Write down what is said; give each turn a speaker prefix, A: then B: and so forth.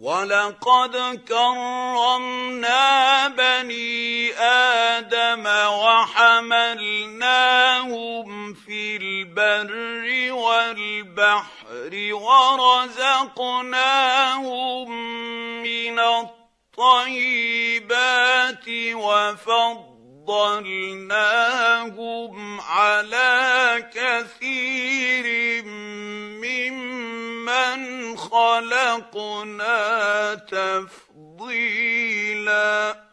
A: وَلَقَدْ كَرَّمْنَا بَنِي آدَمَ وَحَمَلْنَاهُمْ فِي الْبَرِّ وَالْبَحْرِ وَرَزَقْنَاهُم مِّنَ الطَّيِّبَاتِ وَفَضَّلْنَاهُمْ عَلَىٰ كَثِيرٍ مِّمَّنْ خَلَقْنَا تَفْضِيلًا.